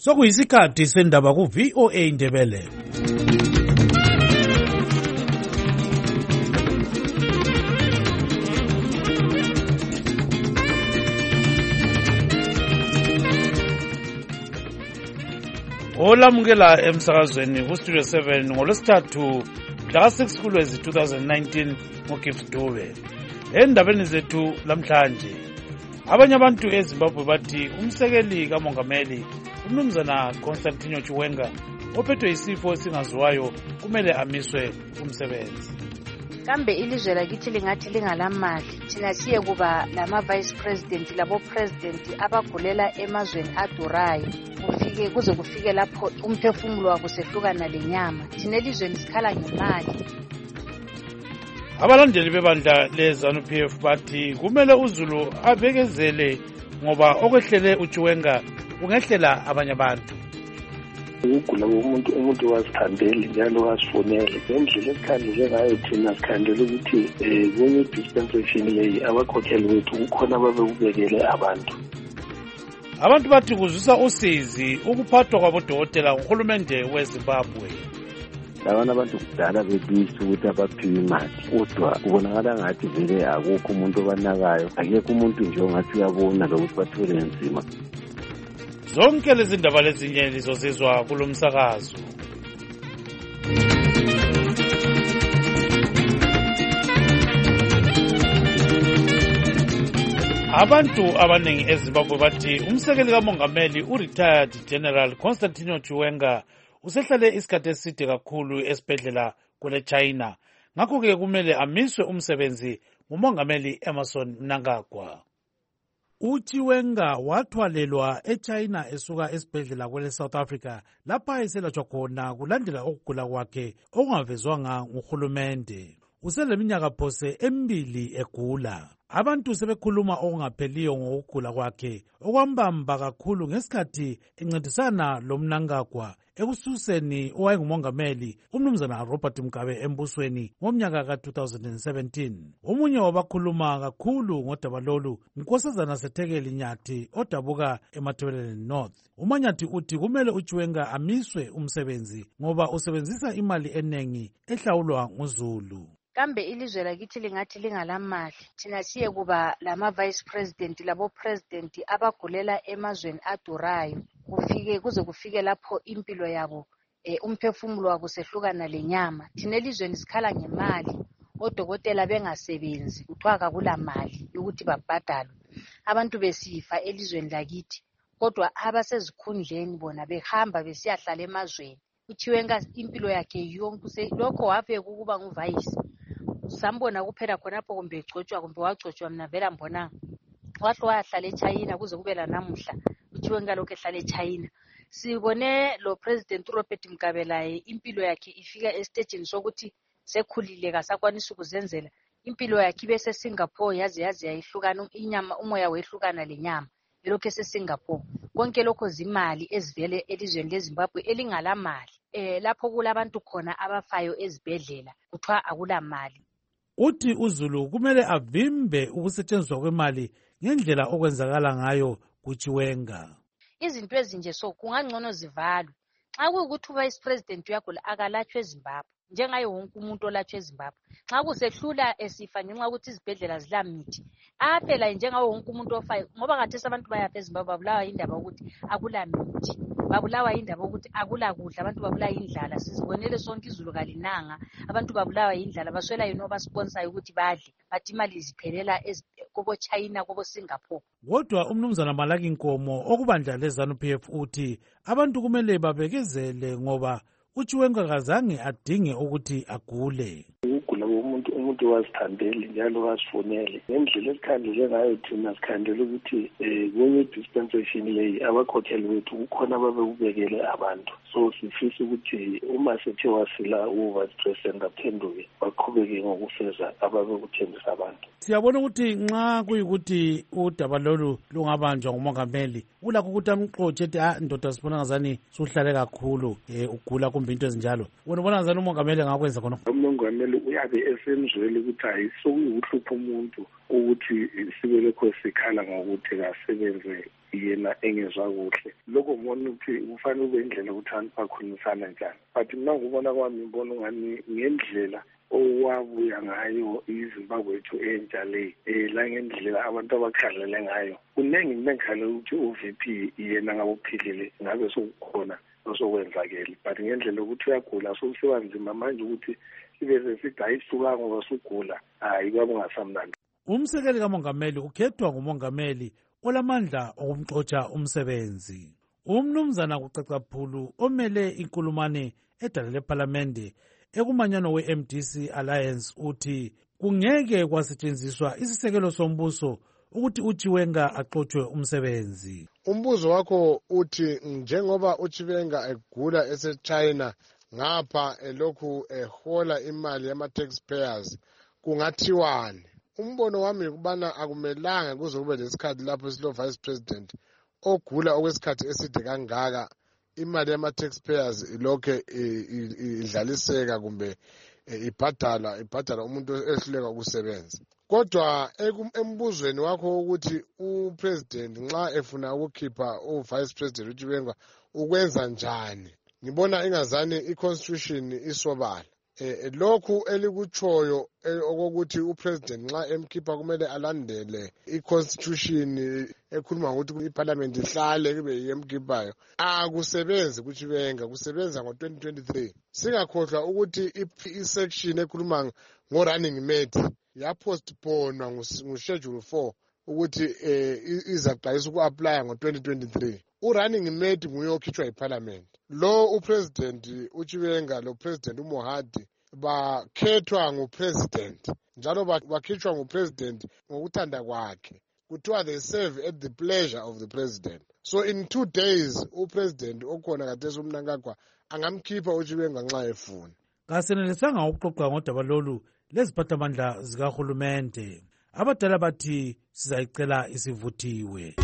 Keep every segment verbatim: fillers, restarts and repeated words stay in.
Sokuyisikhathi sendaba ku V O A Ndebele. Olamukela emsakazweni ku Studio seven ngolwesithathu mhla six kuLwezi twenty nineteen ngoGibbs Dube. Endabeni zethu lamhlanje, abanye abantu eZimbabwe bathi umsekeli kamongameli uMnumzana Constantino Chiwenga ophethwe isifo esingaziwayo kumele amiswe umsebenzi. Kambe ilizwe lakithi lingathi lingalamali, thina siye kuba lama vice president labo president abagulela emazweni adurayo kufike kuze kufike lapho umphefumulo wabo sehlukana lenyama. Thina elizweni sikhala ngemali. Abalandeli bebandla leZANU P F bathi kumele uZulu abekezele ngoba okwehlele uChiwenga kungehlela abanye abantu. Ukugula komuntu umuntu wazithandeli njalo wazifonele ngendlela esikhandele ngayo thina sikhandele ukuthi um kwenye dispensation leyi abakhokheli bethu kukhona babekubekele abantu. Abantu bathi kuzwisa usizi ukuphathwa kwabodokotela nguhulumende weZimbabwe. Labana abantu kudala bebisa ukuthi abaphiwe imali kodwa kubonakala ngathi vele akukho umuntu obanakayo, akekho umuntu nje ongathi uyabona lokuthi bathole nzima. Zonke lezi ndaba lezinye lizozizwa kulo msakazo. Abantu abaningi eZimbabwe bathi umsekeli kamongameli u-retired General Constantino Chiwenga usehlale isikhathi eside kakhulu esibhedlela kule China, ngakho-ke kumele amiswe umsebenzi ngumongameli Emmerson Mnangagwa. uChiwenga wathwalelwa eChina esuka esibhedlela kwele South Africa lapha eselatshwa khona kulandela okugula kwakhe okungavezwanga nguhulumende. Useleminyaka phose emibili egula. Abantu sebekhuluma okungapheliyo ngokugula kwakhe okwambamba kakhulu ngesikhathi encedisana loMnangagwa ekususeni owayengumongameli uMnumzana Robert Mugabe embusweni ngomnyaka ka two thousand seventeen. Omunye wabakhuluma kakhulu ngodaba lolu uNkosazana Sethekeli Nyathi odabuka eMatabeleland North. uManyathi uthi kumele uChiwenga amiswe umsebenzi ngoba usebenzisa imali enengi ehlawulwa nguZulu. Kambe ilizwe lakithi lingathi lingalamali, thina siye kuba lama vice president labo president abagulela emazweni adurayo kufike kuze kufike lapho impilo yabo e, umphefumulo wabo sehlukana lenyama. Thina elizweni sikhala ngemali, odokotela bengasebenzi kuthiwa akula mali ukuthi babhadalwe. Abantu besifa elizweni lakithi kodwa abasezikhundleni bona behamba besiyahlala emazweni. uChiwenga impilo yakhe yonke lokho wafike ukuba nguvice. Sambona kuphela khonapho kumbe egcotshwa kumbe wagcotshwa mina vela mbona wahle wahlala eChina kuze kube lanamuhla uChiwenga lokho ehlala eChina. Sibone lo president Robert Mugabe laye impilo yakhe ifika esitejini sokuthi sekhulile kasakwanisa ukuzenzela. Impilo yakhe bese Singapore yaze yaze yayihlukana inyama umoya wehlukana lenyama lokho eseSingapore. Konke lokho zimali ezivele elizweni leZimbabwe elingalamali. Eh lapho kulabantu khona abafayo ezibhedlela kuthiwa akula mali. Uthi uZulu kumele avimbe ukusetshenziswa kwemali ngendlela okwenzakala ngayo kuChiwenga. Izinto ezinje so kungangcono zivalwe. Xa kuyikuthi vice president uyagula akalatshwe eZimbabwe njengaye wonke umuntu olatshwe eZimbabwe. Xa kusehlula esifa ngenxa ukuthi izibhedlela zilamithi aphela njengawo wonke umuntu ofayo ngoba ngathi abantu bayafa eZimbabwe babulawa indaba ukuthi akula mithi, babulawa indaba ukuthi akula kudla, abantu babulawa indlala. Sizibonele sonke izulu kalinanga, abantu babulawa indlala baswela yini obasponsayo ukuthi badle, bathi imali ziphelela kobo China kobo Singapore. Kodwa uMnumzana Malaki Nkomo okubandla leZANU P F uthi abantu kumele babekezele ngoba uChiwenga kazange adinge ukuthi agule. Ukugula komuntu umuntu wazithandeli njalo wazifonele ngendlela esikhandele ngayo thina sikhandele ukuthi um kwenye dispensation leyi abakhokheli bethu kukhona babekubekele abantu. So sifisa ukuthi uma sethe wasila u-vice president aphenduke baqhubeke ngokufeza ababekuthembisa abantu. Siyabona ukuthi nxa kuyikuthi udaba lolu lungabanjwa ngumongameli ulakho ukuthi amxotshe ethi ah ndoda sibona ngazani suhlale kakhulu um ugula kumbe into ezinjalo. Wena ubona ngazani umongameli engakwenza khona? Umongameli uyabe esemzweni vele ukuthi hayi sokuhlupha umuntu ukuthi sibe lokho sikhala ngokuthi kasebenze yena engezwa kuhle. Lokho ngibona ukuthi kufanele ube indlela ukuthi abantu bakhulumisana njani. But mina ngibona kwami ngibona ngani ngendlela owabuya ngayo iZimbabwe yethu entsha le eh la ngendlela abantu abakhalele ngayo kuningi nengikhala ukuthi u-V P yena ngabophilile ngabe sokukhona osokwenzakela but ngendlela ukuthi uyagula sokusiba nzima manje ukuthi sibe sithi ayisuka ngoba sugula hayi kwabe ngasamnandi. Umsekeli kamongameli ukhethwa ngumongameli olamandla okumxotsha umsebenzi. Umnumzana kucacaphulu omele inkulumane edala leParlamente ekumanyano we-M D C Alliance uthi kungeke kwasetshenziswa isisekelo sombuso ukuthi uChiwenga axotshe umsebenzi. Umbuzo wakho uthi njengoba uChiwenga egula eseChina ngapha elokhu ehola imali yama-taxpayers kungathiwani? Umbono wami ukubana akumelanga kuze kube lesikhathi lapho silo vice president ogula okwesikhathi eside kangaka imali yama-taxpayers ilokhe idlaliseka kumbe ibhadala ibhadala umuntu ehluleka ukusebenza. Kodwa embuzweni wakho ukuthi upresident nxa efuna ukukhipha uvice president uChiwenga ukwenza njani, ngibona ingazani iconstitution isobala. Eh lokhu elikuchoyo okokuthi upresident nxa emkhipha kumele alandele iconstitution ekhuluma ukuthi iparliament ihlale kube yemkhiphayo akusebenzi kuChiwenga, kusebenza ngo twenty twenty-three. Singakhohlwa ukuthi isection ekhuluma ngo running mate yapostponwa nguschedule four ukuthi izaqalisa uku-apply ngo twenty twenty-three. U-running mate nguye okhitshwa iparliament. Lo upresident uChiwenga lo president uMohadi bakhethwa ngupresident njalo bakhitshwa ngupresident ngokuthanda kwakhe. Kuthiwa they serve at the pleasure of the president. So in two days upresident okhona kathesi umnankagwa angamkhipha uChiwenga nxa efuna. Kasenelisanga ukuxoxa ngodaba lolu leziphathamandla zikahulumende. Abadala bathi sizayicela isivuthiwe.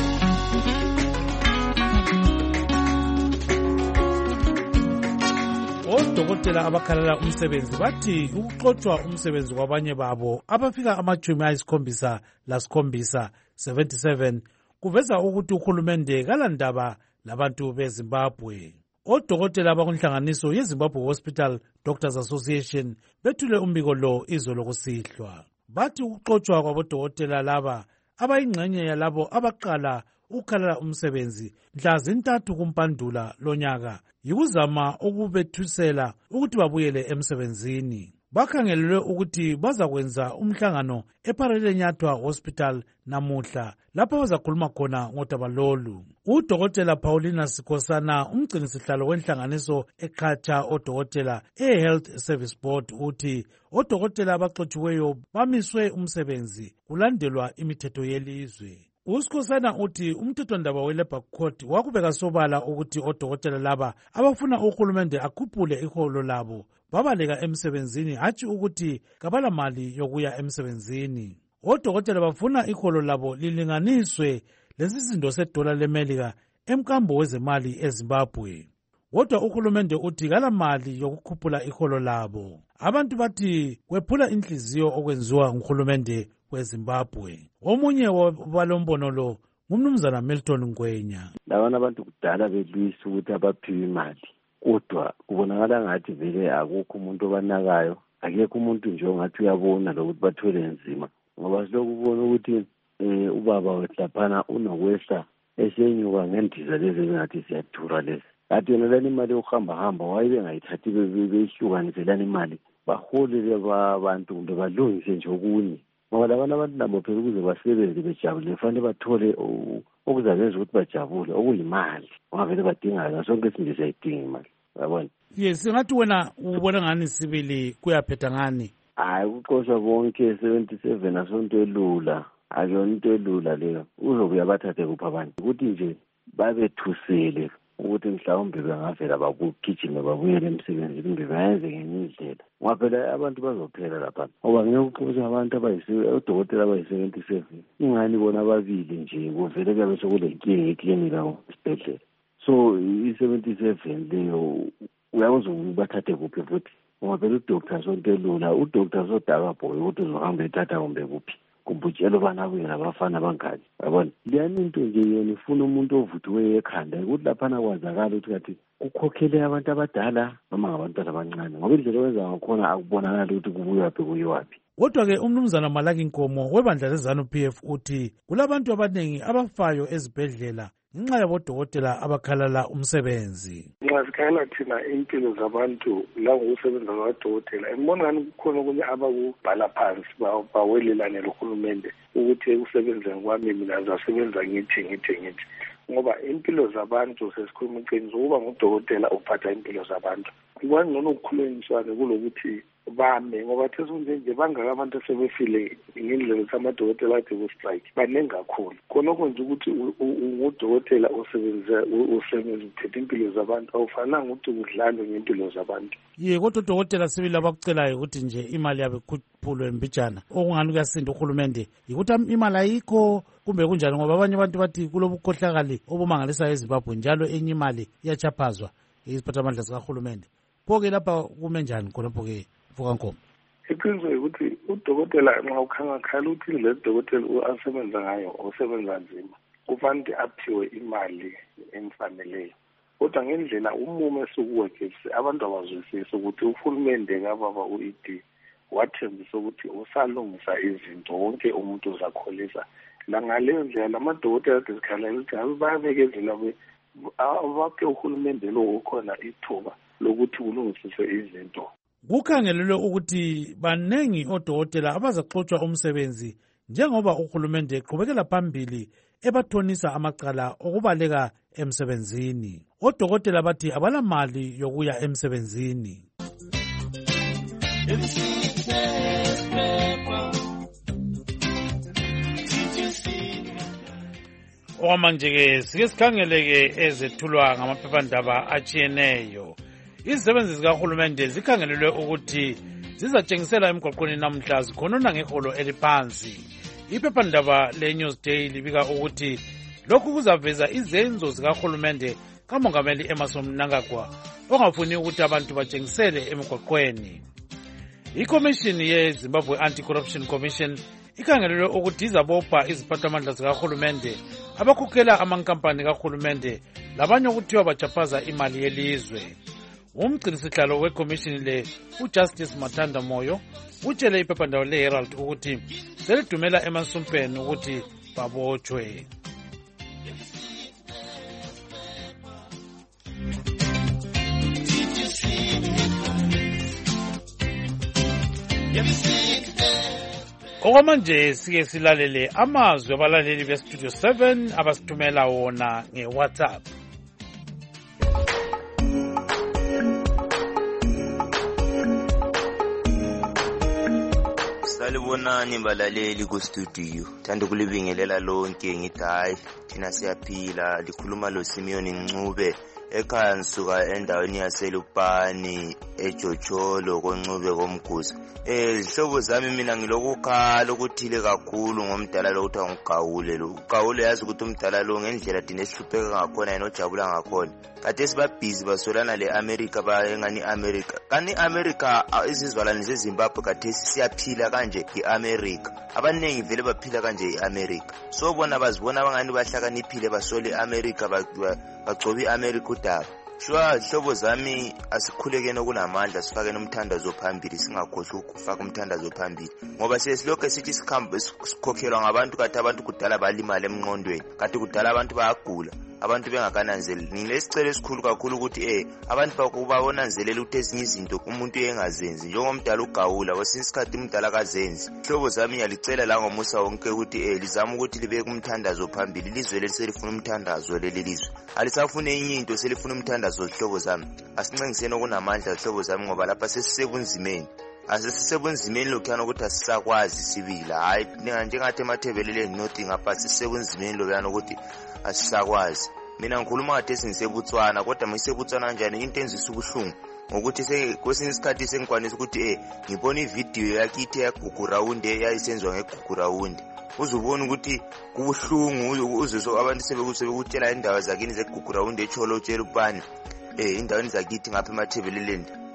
Odokotela abakhalela umsebenzi bathi ukuxotswa umsebenzi kwabanye babo abafika amachumi ayisikhombisa lasikhombisa seventy-seven kuveza ukuthi uhulumende kalandaba labantu beZimbabwe. Odokotela abakunhlanganiso yeZimbabwe Hospital Doctors Association bethule umbiko lo izolo kusihlwa. Bathi ukuxotswa kwabodokotela laba abayingxenye yalabo abaqala ukukhalela umsebenzi mhla zintathu kumpandula lonyaka yikuzama ukubethusela ukuthi babuyele emsebenzini. Bakhangelelwe ukuthi bazakwenza umhlangano ePhalelenyathwa Hospital namuhla lapho bazakhuluma khona ngodaba lolu. Udokotela Paulina Sikhosana umgcinisihlalo wenhlanganiso eqhatsha odokotela e-Health Service Board uthi odokotela abaxotshiweyo bamiswe umsebenzi kulandelwa imithetho yelizwe. Usikhosana uthi umthethwandaba we-Labour Court wakubeka sobala ukuthi odokotela laba abafuna uhulumende akhuphule iholo labo babaleka emsebenzini hatshi ukuthi kabala mali yokuya emsebenzini. Odokotela bafuna iholo labo lilinganiswe lesisindo sedola leMelika emkambo wezemali eZimbabwe. Kodwa uhulumende uthi kala mali yokukhuphula iholo labo. Abantu bathi kwephula inhliziyo okwenziwa nguhulumende weZimbabwe. Omunye walombono lo ngumnumzana Milton Ngwenya. Labana abantu kudala belwisa ukuthi abaphiwe imali. Kodwa kubonakala ngathi vele akukho umuntu obanakayo, akekho umuntu nje ongathi uyabona lokuthi bathwele nzima. Ngoba silokubona ukuthi eh ubaba wehlaphana unokwehla esenyuka ngendiza lezi engathi siyathura lezi. Kathi yona lani imali yokuhamba hamba wayibe ngayithathi beyihlukanisela imali baholele abantu kumbe balungise nje okunye. Ngoba labana abantu nabo phela ukuze basebenze bejabule fanele bathole okuzabenza ukuthi bajabule okuyimali. Ngoba vele badinga ngaso sonke isinto siyayidinga imali. Yabona? Yes, ngathi wena ubona ngani sibili kuyaphetha ngani? Hayi ukuqoshwa bonke seventy-seven asonto elula. Akuyona into elula leyo. Uzobuya bathathe kupha abantu. Ukuthi nje babethusele ukuthi mhlawumbe bengavela bakugijime babuyele emsebenzini kumbe bayenze ngenye indlela. Ngoba phela abantu bazophela lapha. Ngoba ngeke uxoxe abantu abayise odokotela abayi-seventy-seven. Ingani bona ababili nje kuvele kuyabe sekule nkinga eklinika esibhedlela. So i-seventy-seven leyo uyakuze bathathe kuphi futhi ngoba phela udoktar Sontelula udoktar Sodakabhoyi ukuthi uzohamba ethatha kumbe kuphi kumbe utshela ubana kuye nabafana bangani yabona liyani into nje yena ifuna umuntu ovuthiweyo ekhanda ukuthi laphana kwazakala ukuthi kathi kukhokhele abantu abadala noma ngabantwana abancane ngoba indlela owenza ngakhona akubonakali ukuthi kubuyaphi kuyiwaphi. Kodwa-ke umnumzana Malaki Nkomo webandla leZANU P F uthi kulabantu abaningi abafayo ezibhedlela ngenxa yabodokotela abakhalala umsebenzi. Nxa sikhala thina impilo zabantu la ngokusebenza kwamadokotela embona ngani kukhona okunye abakubhala phansi bawelelane lohulumende ukuthi ekusebenzeni kwami mina zasebenza ngithi ngithi ngithi ngoba impilo zabantu sesikhuluma iqiniso ukuba ngudokotela uphatha impilo zabantu kwangcono ukukhulunyiswane kulokuthi bame ngoba thesunje nje bangaka abantu sebefile ngendlela zamadokotela athi ku-strike baningi kakhulu khonokho nje ukuthi ungudokotela osebenza usebenza uphethe impilo zabantu awufananga ukuthi kudlalwe ngempilo zabantu. Ye kodwa udokotela sibili abakucelayo ukuthi nje imali yabe ikhuphulwe mbijana okungani kuyasinda uhulumende yikuthi imali ayikho kumbe kunjani ngoba abanye abantu bathi kulobukhohlakali obumangalisayo eZimbabwe njalo enye imali iyachaphazwa iziphathamandla zikahulumende. Pho-ke lapha kume njani khonapho-ke Vukankomo? Iqiniso ukuthi udokotela nxa ukhangakhala ukuthi le dokotela asebenza ngayo osebenza nzima kufanele aphiwe imali emfaneleyo kodwa ngendlela umumo esukuwekesi abantu abazwisisi ukuthi uhulumende kababa u-E D wathembisa ukuthi usalungisa izinto wonke umuntu uzakholisa la ngaleyo ndlela lamadokotela asikhala ukuthi bayabekezela abaphe uhulumende lo ukhona ithuba lokuthi kulungisiswe izinto. Kukhangelelwe ukuthi banengi odokotela abazaxotsha umsebenzi njengoba uhulumende eqhubekela phambili ebathonisa amacala okubaleka emsebenzini. Odokotela bathi abala mali yokuya emsebenzini. Okwamanje-ke sike sikhangeleke ezethulwa ngamaphephandaba atshiyeneyo. Izisebenzi zikahulumende zikhangelelwe ukuthi zizatshengisela emgwaqweni namhla zikhonona ngeholo eliphansi. Iphephandaba le-Newsday libika ukuthi lokhu kuzaveza izenzo zikahulumende kamongameli Emmerson Mnangagwa ongafuni ukuthi abantu batshengisele emgwaqweni. Ikomishini ye-Zimbabwe Anti-Corruption Commission ikhangelelwe ukuthi izabopha iziphathamandla zikahulumende abakhokhela amankampani kahulumende labanye okuthiwa bachaphaza imali yelizwe. Umgcinisihlalo wekomishini le uJustice Mathanda Moyo utshele iphephandaba le-Herald ukuthi selidumela emansumpeni ukuthi babotshwe. Okwamanje sike silalele amazwi abalaleli bestudio seven abasithumela wona nge-WhatsApp. Salibonani balaleli ku studio. Thanda kulibingelela lonke ngithi hayi thina siyaphila. Likhuluma lo Simeon Ncube ekhaya ngisuka endaweni yaseLupani eJocholo koNcube komkhuzi. Eh zihlobo zami mina ngilokukhala ukuthile kakhulu ngomdala lo uthi ngigawule lo. Ugawule yazi ukuthi umdala lo ngendlela thina esihlupheka ngakhona yena ojabula ngakhona. Kade siba busy basolana le America bayengani America. Kani America izizwalane zeZimbabwe kade siyaphila kanje iAmerica. Abanengi vele baphila kanje iAmerica. So bona bazibona abangani bahlakaniphile basole iAmerica bagcoba iAmerica udaba. Shwa hlobo zami asikhulekene kunamandla sifake nomthandazo phambili singakhohlwa ukufaka umthandazo phambili ngoba sesilokho sithi sikhamba sikhokhelwa ngabantu kade abantu kudala balimala emngqondweni kade kudala abantu bayagula abantu bengakananzeleli. Ngilesicelo esikhulu kakhulu ukuthi eh abantu bakuba bonanzelela ukuthi ezinye izinto umuntu engazenzi njengomdala ugawula wesinsikhathi umdala kazenzi. Hlobo zami yalicela la ngomusa wonke ukuthi eh lizama ukuthi libeke umthandazo phambili lizwe leselifuna umthandazo leli lizwe alisafune enye into selifuna umthandazo. Hlobo zami asincengiseni okunamandla hlobo zami ngoba lapha sesisebunzimeni asisebunzimeni lokhana ukuthi asisakwazi sibila hayi njengathi emathebeleleni nothi ngapha sisebunzimeni lokhana ukuthi asisakwazi. Mina ngikhuluma kade singisebutswana kodwa ngisebutswana kanjani into enzisa ubuhlungu ngokuthi kwesinye isikhathi sengikwanisa ukuthi eh ngibona ivideo yakithi yagugurawundi eyayisenzwa ngegugurawundi uzubona ukuthi kubuhlungu uzwe abantu sebekutshela indawo zakini zegugurawundi eCholo eLupani eh indaweni zakithi ngapha emathebeleleni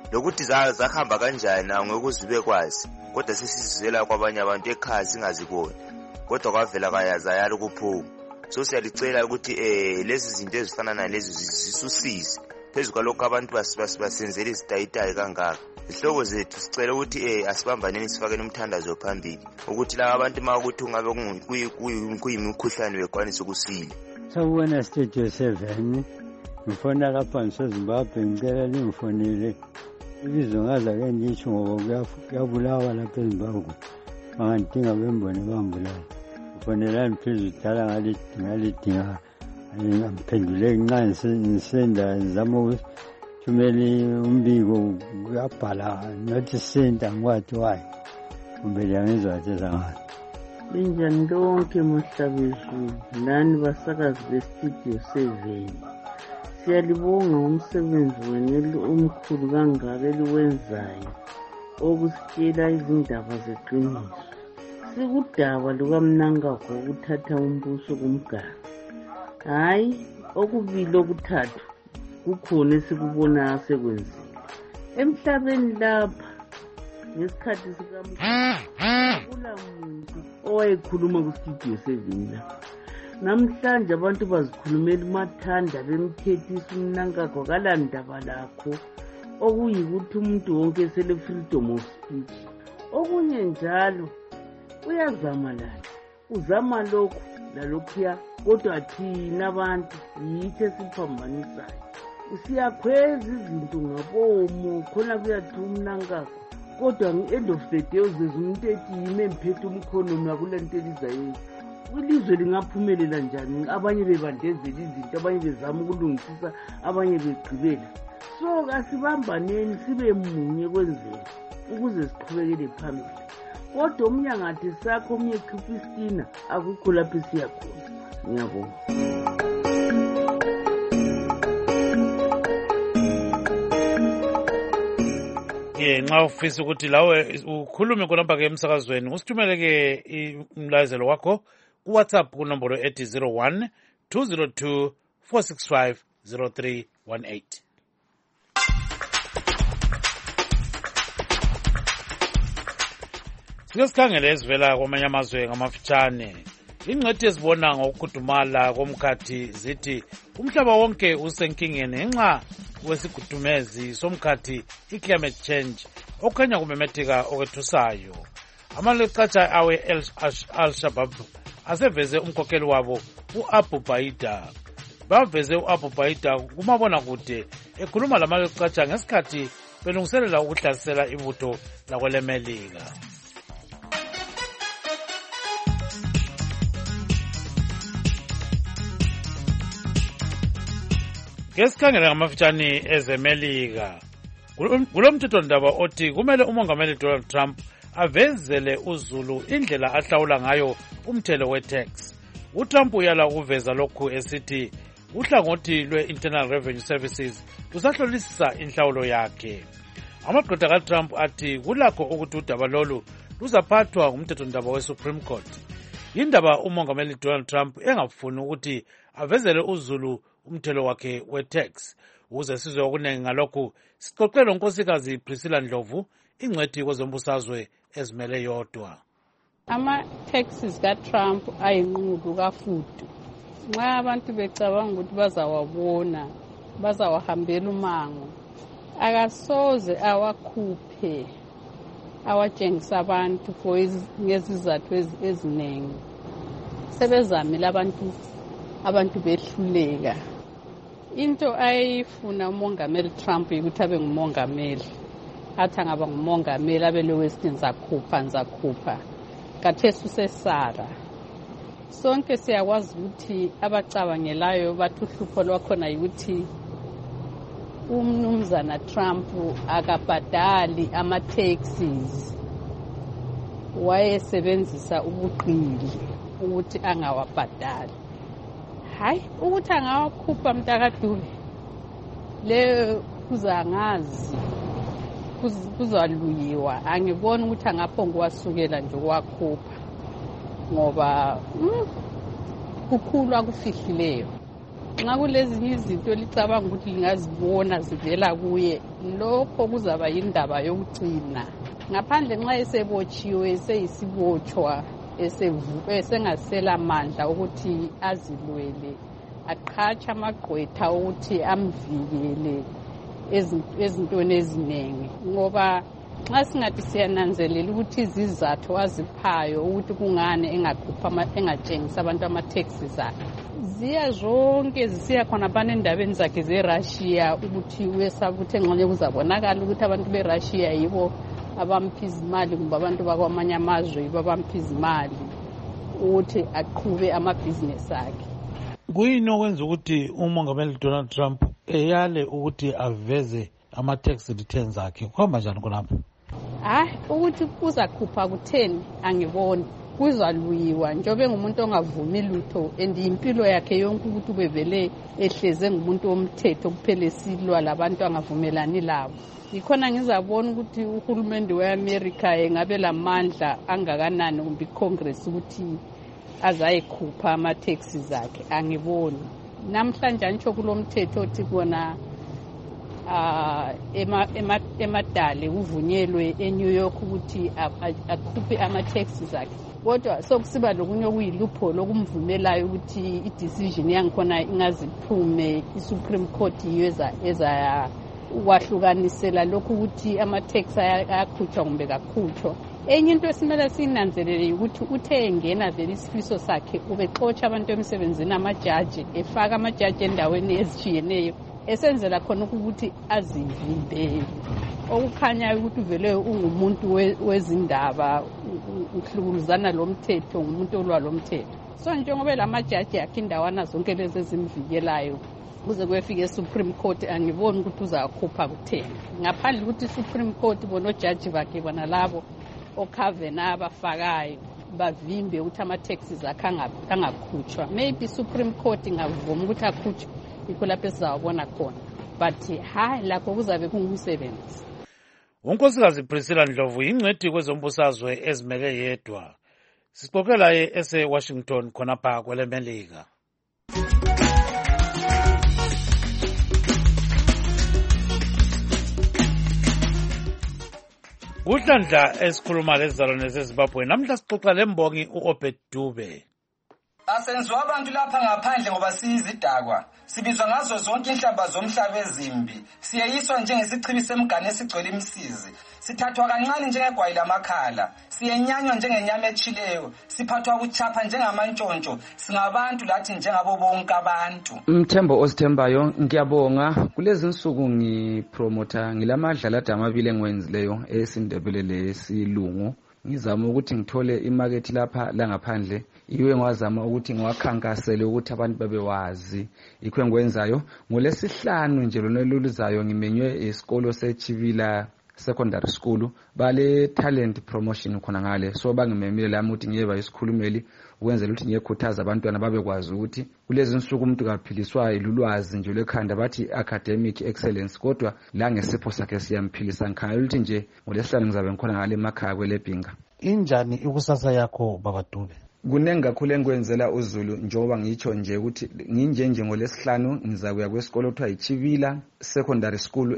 lokuthi zahamba kanjani angeke ubekwazi kodwa sesizizela kwabanye abantu ekhaya singaziboni kodwa kwavela kayaza yali kuphuma. So siyalicela ukuthi eh lezi zinto ezifana nalezi zisusize phezu kwalokho abantu basenzele isitayitayi kangaka. Ihloko zethu sicela ukuthi eh asibambaneni sifakeni umthandazo phambili ukuthi la abantu makuthi ungabe kuyimikhuhlane bekwanisa ukusila. Sawubona Studio seven ngifona lapha ngiseZimbabwe ngicela ningifonele ibizo ngaza ke ngisho ngoba kuyabulawa lapha eZimbabwe mangidinga bembone bambulawa ufonelani phezulu udala ngalidinga ngiphendule kancane ngisenda ngizama ukuthumela umbiko kuyabhala not send ngwathi why kumbe ngiyangizwa ukuthi sangathi linjani lonke mahlabezulu nani basakazi bestudio seven. Siyalibonga umsebenzi wenu omkhulu kangaka eliwenzayo okusitshela izindaba zeqiniso. Sikudaba lukaMnangagwa ukuthatha umbuso kumgaba. Hayi okubili okuthathu kukhona esikubonayo sekwenzile emhlabeni lapha ngesikhathi sikaMkula muntu owayekhuluma kustudio seven lapha. Namhlanje abantu bazikhulumela umathanda bemthethisa uMnangagwa kalandaba lakho okuyikuthi umuntu wonke sele freedom of speech. Okunye njalo uyazama lana uzama lokho lalokhuya kodwa thina abantu yithi esiphambanisayo. Usiyakhweza izinto ngabomo khona kuyathi uMnangagwa kodwa nge-end of the day uzeza umuntu ethi yime mphethe umkhono mina kule nto elizayo. Ilizwe lingaphumelela njani abanye bebandezela izinto abanye bezama ukulungisisa abanye begqibela. So kasibambaneni sibe munye kwenzela ukuze siqhubekele phambili. Kodwa umnyangathi sakho omnye Christina akukho lapho siya khona. Ngiyabonga. Ye nxa ufisa ukuthi lawe ukhulume khonapha ke emsakazweni usithumele ke umlayezelo wakho ku WhatsApp kunombolo ethi zero one two zero two four six five zero three one eight. Sike sikhangele ezivela kwamanye amazwe ngamafitshane. Ingcwethi ezibona ngokukhudumala komkhathi zithi umhlaba wonke usenkingeni ngenxa wesigudumezi somkhathi i-climate change okukhanya kumemetheka okwethusayo. Amaleqatsha awe al-Shabaab aseveze umkhokheli wabo u-Abu Baida. Baveze u-Abu Baida kumabonakude ekhuluma lamaleqatsha ngesikhathi belungiselela ukuhlasela ibutho lakwelemelika. Ngesikhangele ngamafitshane ezemelika kulomthethondaba othi kumele umongameli Donald Trump avezele uzulu indlela ahlawula ngayo umthelo we-tax. uTrump uyala ukuveza lokhu esithi uhlangothi lwe-Internal Revenue Services lusahlolisisa inhlawulo yakhe. Amagqwetha kaTrump athi kulakho ukuthi udaba lolu luzaphathwa ngumthethondaba we-Supreme Court. Yindaba umongameli Donald Trump engafuni ukuthi avezele uzulu umthelo wakhe we-tax. Ukuze sizwe okuningi ngalokhu sixoxele unkosikazi Priscilla Ndlovu ingcwethi kwezombusazwe ezimele yodwa. Ama-taxes ka-Trump ayinqudu kafudu. Nxa abantu becabanga ukuthi bazawabona bazawahambela umango akasoze awakhuphe awatshengisa abantu for ngezizathu eziningi. Sebezamile abantu abantu behluleka. Into ayifuna umongameli Trump ukuthi abe ngumongameli. Athi angaba ngumongameli abele Western zakhupha nzakhupha. Kathesi usesara. Sonke siyakwazi ukuthi abacabangelayo bathi uhlupho lwakhona ukuthi umnumzana Trump akabhadali ama-taxes. Wayesebenzisa ubuqili ukuthi angawabhadali. Hayi ukuthi angawakhupha mntakadube le kuzangazi kuzaluyiwa angibona ukuthi angaphonga wasukela nje kwakhupha ngoba kukhulu akufihlileyo. nxa kulezinye izinto licabanga ukuthi lingazibona zivela kuye, lokho kuzaba yindaba yokucina. Ngaphandle nxa esebotshiwe eseyisibotshwa esengasela mandla ukuthi azilwele, aqhatsha amagqwetha ukuthi amvikele ezintweni eziningi, ngoba nxa singathi siyananzelela ukuthi izizathu aziphayo ukuthi kungani engakhupha engatshengisa abantu ama-taxes akhe ziya zonke zisiya khonapha endabeni zakhe ze-Russia, ukuthi uyesaba ukuthi engxenye kuzabonakala ukuthi abantu be-Russia yibo abamphiza imali kumbe abantu bakwamanye amazwe yibo abamphiza imali ukuthi aqhube amabhizinesi akhe. Kuyini okwenza ukuthi umongameli Donald Trump eyale ukuthi aveze ama-tax returns akhe? Kuhamba njani khonapho? Hayi, ukuthi kuzakhupha kutheni angiboni, kuzalwiwa njengoba ngumuntu ongavumi lutho and impilo yakhe yonke ukuthi ubevele ehleze ngumuntu womthetho kuphela esilwa labantu angavumelani labo. Ikhona ngizabona ukuthi uhulumende we-America engabe lamandla angakanani kumbe iCongress ukuthi azayikhupha ama-taxes akhe, angiboni. Namhlanje antsho kulomthetho othi kona emadale uvunyelwe eNew York ukuthi akhuphe ama-taxes akhe, kodwa sokusiba lokunye okuyilupho lokumvumelayo ukuthi i-decision yangikhona ingaziphume i-Supreme Court yiyo eza ukwahlukanisela lokhu ukuthi ama-tax ayakhutshwa kumbe kakhutshwa. Enye into esimele siyinanzelele ukuthi uthe engena vele isifiso sakhe ubexotsha abantu emsebenzini amajaji, efaka amajaji endaweni ezitshiyeneyo esenzela khona ukuthi azivimbele, okukhanyayo ukuthi vele ungumuntu wezindaba uhlukuluzana lomthetho, ngumuntu olwa lomthetho. So njengoba lamajaji akhe indawana zonke lezi ezimvikelayo kuze kuyefika eSupreme Court, angiboni ukuthi uzakhupha kutheni, ngaphandle ukuthi iSupreme Court bona ojaji bakhe bona labo okhavena abafakayo bavimbe ukuthi ama-taxes akhe angakhutshwa. Maybe iSupreme Court ingavuma ukuthi akhutshwe, yikho lapho esizawabona khona, but hayi lakho kuzabe kungumsebenzi. uNkosikazi Priscilla Ndlovu yingcwethi kwezombusazwe ezimele yedwa. Sixoxela ye ese-Washington khonapha kweleMelika. Kuhlandla esikhuluma lezizalwane zeZimbabwe, namhla sixoxa lembongi u-Obed Dube. Asenziwa abantu lapha ngaphandle ngoba siyizidakwa, sibizwa ngazo zonke inhlamba zomhlaba ezimbi, siyeyiswa njengesichibi semgane esigcwele imsizi, sithathwa kancane njengegwayi lamakhala, siyenyanywa njengenyama echileyo, siphathwa kuchapha njengamantshontsho, singabantu lathi njengabo bonke abantu. Mthembo osithembayo, ngiyabonga. Kulezi insuku ngipromota ngilamadlala amabili engwenzileyo esindebele lesilungu. Ngizama ukuthi ngithole imarket lapha la ngaphandle, iwe ngwazama ukuthi ngiwakhankasele ukuthi abantu babewazi ikho engwenzayo. Ngolesihlanu nje loneluluzayo ngimenywe isikolo seChivila Secondary School bale talent promotion khona ngale, so bangimemile lami ukuthi ngiyeba isikhulumeli ukwenzela ukuthi ngiyekhuthaza abantwana babekwazi ukuthi kulezi insuku umuntu kaphiliswa ilulwazi nje lekhanda bathi academic excellence, kodwa la ngesipho sakhe siyamphilisa. Ngikhangela ukuthi nje ngolesihlanu ngizabe ngikhona ngale emakhaya kweleBhinga. Injani ikusasa yakho Baba Dube? Kunengi kakhulu engikwenzela uZulu, njengoba ngitsho nje ukuthi nginje nje ngolesihlanu ngizakuya kwesikolo okuthiwa yiChivila Secondary School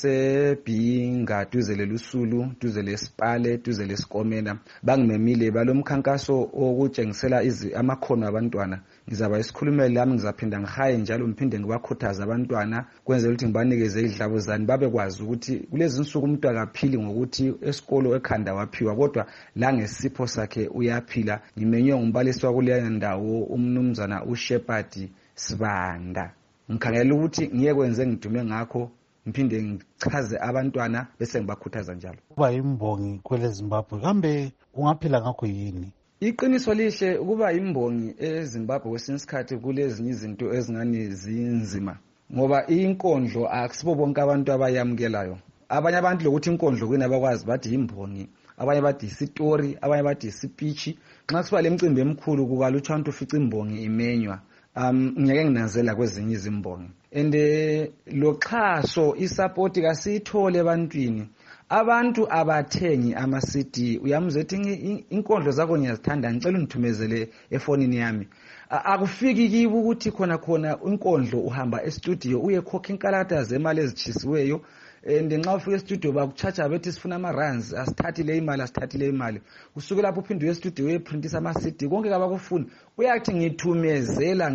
esiseBhinga duze leLusulu duze leSipale duze leSikomela. Bangimemile balomkhankaso okutshengisela amakhono abantwana. Ngizaba isikhulumeli lami, ngizaphinda ngihaye njalo ngiphinde ngibakhuthaza abantwana kwenzela ukuthi ngibanikeze idlabo zani babekwazi ukuthi kulezi insuku umuntu akaphili ngokuthi esikolo ekhanda waphiwa, kodwa la ngesipho sakhe uyaphila. Ngimenywe ngumbalisi wakuleyo ndawo umnumzana uShepherd Sibanda. Ngikhangela ukuthi ngiyekwenze ngidume ngakho ngiphinde ngichaze abantwana bese ngibakhuthaza njalo. Kuba imbongi kwele Zimbabwe kambe ungaphila ngakho yini? Iqiniso lihle ukuba imbongi eZimbabwe kwesinye isikhathi kulezinye izinto ezingani zinzima, ngoba inkondlo akusibo bonke abantu abayamukelayo. Abanye abantu lokuthi inkondlo kuyina bakwazi bathi imbongi, abanye bathi isitori, abanye bathi isipitch. Nxa kusiba lemicimbi emikhulu kukalutshwa ukuthi ufice imbongi imenywa. Um ngeke nginazela kwezinye izimbongi, and lo xhaso isupport kasithole ebantwini. Abantu abathengi ama-C D uyamuzwa ethi inkondlo zakho ngiyazithanda, ngicela ungithumezele efonini yami. akufiki kibo ukuthi khona khona inkondlo uhamba e-studio uyekhokha inkalata zemali ezitshisiweyo and nxa ufika e-studio bakuchacha bethi sifuna ama-runs asithathi le imali asithathi le imali usuke lapho uphinde uye-studio uyeprintisa ama-C D konke kabakufuni uyathi ngithumezela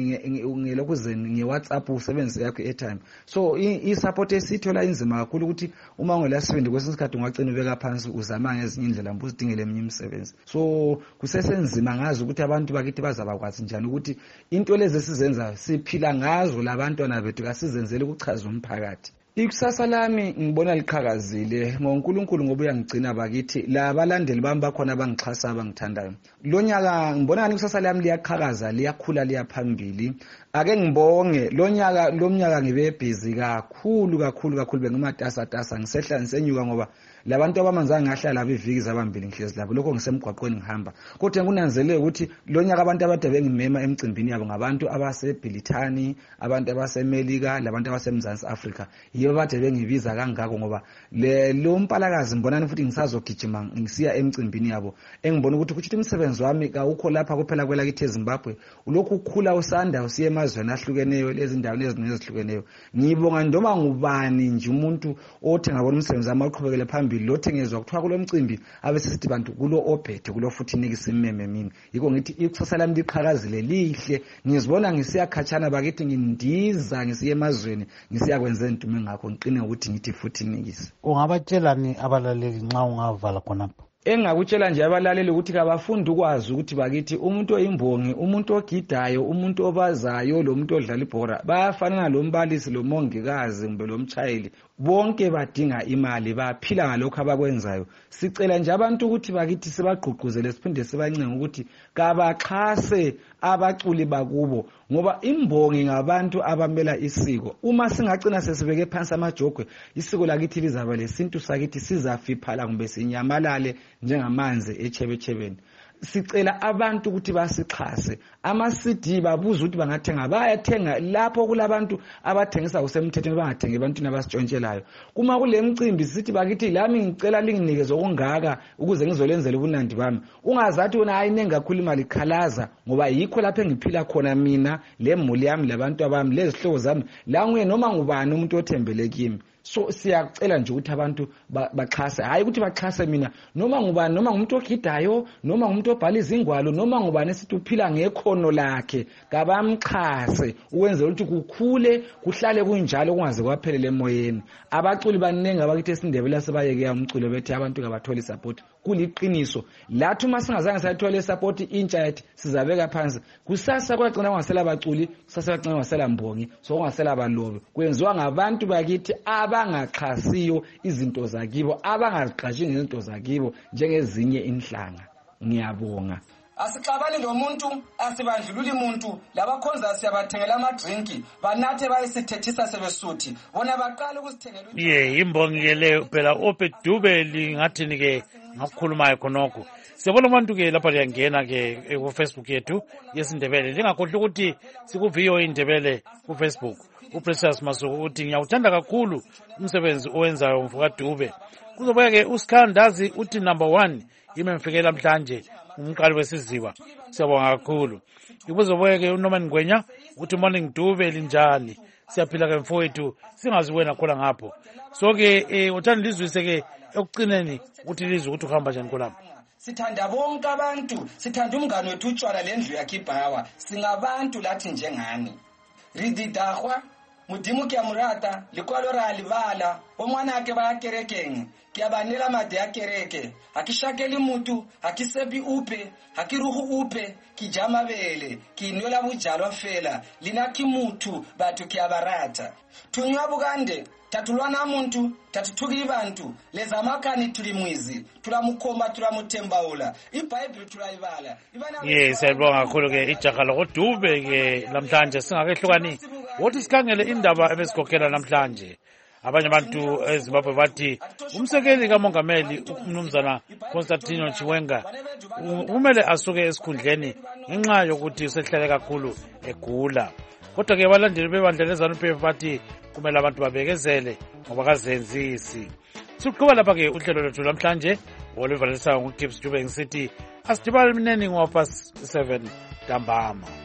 ngelokuze nge-WhatsApp usebenzise yakho i-airtime. So i-support esithola inzima kakhulu ukuthi uma ungelasibindi kwesinye isikhathi ungagcina ubeka phansi uzama ngezinye indlela mbe uzidingele eminye imisebenzi. So kusesenzima ngazi ukuthi abantu bakithi bazabakwazi njani ukuthi into lezi esizenza siphila ngazo labantwana bethu kasizenzele ukuchaza umphakathi. Ikusasa lami ngibona liqhakazile ngoNkulunkulu ngoba uyangigcina bakithi labalandeli bami bakhona abangixhasa abangithandayo. Lo nyaka ngibona ngani ikusasa lami liyaqhakaza liyakhula liyaphambili. Ake ngibonge lo nyaka lo mnyaka ngibe busy kakhulu kakhulu kakhulu bengimatasa tasa ngisehla ngisenyuka ngoba labantu abamanzanga ngahlala laba iviki zabambili ngihlezi labo lokho ngisemgwaqweni ngihamba. Kodwa ngunanzelele ukuthi lo nyaka abantu abade bengimema emcimbini yabo ngabantu abaseBilithani, abantu abaseMelika, labantu abaseMzansi Africa. Yibo bade bengibiza kangako ngoba le lo mpalakazi ngibonani futhi ngisazogijima ngisiya emcimbini yabo. Engibona ukuthi kuthi umsebenzi wami awukho lapha kuphela kwelakithi eZimbabwe. Ulokhu ukhula usanda usiye emazweni ahlukeneyo lezi ndawo ezihlukeneyo. Ngibonga noma ngubani nje umuntu othi ngabona umsebenzi wami uqhubekele phambili lothengezwa kuthiwa kulo mcimbi abesisithi bantu kulo ophethe kulo futhi nikisimeme mina. Yiko ngithi ikusasa lami liqhakazile lihle ngizibona ngisiya khatshana bakithi ngindiza ngisiye emazweni ngisiya kwenza into ngakho ngiqine ukuthi ngithi futhi nikisi. Ungabatshelani abalaleli nxa ungavala khonapho? Engakutshela nje abalaleli ukuthi kabafundi ukwazi ukuthi bakithi umuntu oyimbongi, umuntu ogidayo, umuntu obazayo, lo muntu odlala ibhora bayafanana lo mbalisi, lo mongikazi kumbe lo mchayeli, bonke badinga imali baphila ngalokho abakwenzayo. Sicela nje abantu ukuthi bakithi sibagqugquzele siphinde sibancenga ukuthi kabaxhase abaculi bakubo ngoba imbongi ngabantu abamela isiko. Uma singagcina sesibeke phansi amajogwe isiko lakithi lizaba lesintu sakithi sizafiphala kumbe sinyamalale njengamanzi echebechebeni. Sicela abantu ukuthi basixhase. Ama-C D babuza ukuthi bangathenga bayathenga lapho kulabantu abathengisa usemthethweni bangathengi ebantwini abasitshontshelelayo. Kuma kule mcimbi sithi bakithi lami ngicela linginikeze okungaka ukuze ngizolenzela ubunandi bami. Ungazathi wena hayi nengakhulu imali khalaza ngoba yikho lapho engiphila khona mina lemuli yami labantu abami lezihlobo zami la nguye noma ngubani umuntu othembele kimi. So siyacela nje ukuthi abantu baxhase hayi ukuthi baxhase mina noma ngubani noma ngumuntu ogidayo noma ngumuntu obhala izingwalo noma ngubani esithi uphila ngekhono lakhe kabamxhase uwenze ukuthi kukhule kuhlale kunjalo kungaze kwaphelele emoyeni. Abaculi baningi abakithi esindebela sebayeke umculo bethi abantu kabathola support kuliqiniso. Lathi uma singazange sayithola support intsha yathi sizabeka phansi kusasa kwagcina kungasela abaculi kusasa kwagcina kungasela mbongi so kungasela abalobi kwenziwa ngabantu bakithi abangaxhasiyo izinto zakibo abangaziqhashi ngezinto zakibo njengezinye inhlanga. Ngiyabonga. Asixabani lo muntu asibandlululi umuntu labakhonza siyabathengela ama drink banathe bayisithethisa sebesuthi bona baqala ukusithengela. Ye imbongi leyo phela oPedube lingathini ke ngakukhulumayo khonokho. Siyabona abantu ke lapha liyangena ke ku Facebook yethu yesindebele. Lingakhohlwa ukuthi sikuviyo indebele ku Facebook. uPrecious Masuku uthi ngiyawuthanda kakhulu umsebenzi owenzayo mvuka Dube. Kuzobuya ke uSkhandazi uthi number one imemfikela namhlanje umqali wesiziba. Siyabonga kakhulu. Kuzobuya ke uNorman Ngwenya uthi morning Dube linjani? Siyaphila ke mfowethu singazi wena khona ngapho. So ke uthanda lizwise ke ekucineni uthi lizwe ukuthi uhamba njani khona. Sithanda bonke abantu, sithanda umngane wethu utshwala lendlu yakhe ibhawa. Singabantu lathi njengani. Rididahwa Mudimu kia murata, likwalo ra livala, omwana ake baya kerekeng, kia banela made ya kereke, akishakeli mutu, akisebi upe, akiruhu upe, kijama vele, kinyola bujalo fela, linaki mutu, batu kia barata. Tunywa bugande, tatulwana muntu, tatutugi bantu, leza makani tulimwizi, tulamukomba tulamutembaula, iBhayibheli tulaivala. Yes, siyabonga kakhulu ke ijakala kodube ke namhlanje singakehlukani. Wothi sikhangele indaba ebesikhokhela namhlanje. Abanye abantu eZimbabwe bathi umsekeli kamongameli umnumzana Constantino Chiwenga kumele asuke esikhundleni ngenxa yokuthi usehlele kakhulu egula. Kodwa ke abalandeli bebandla leZANU P F bathi kumele abantu babekezele ngoba kazenzisi. Siqhubeka lapha ke uhlelo lwethu namhlanje olivalisa nguGibbs Dube ngisithi asidibane mineni ngo past seven ntambama.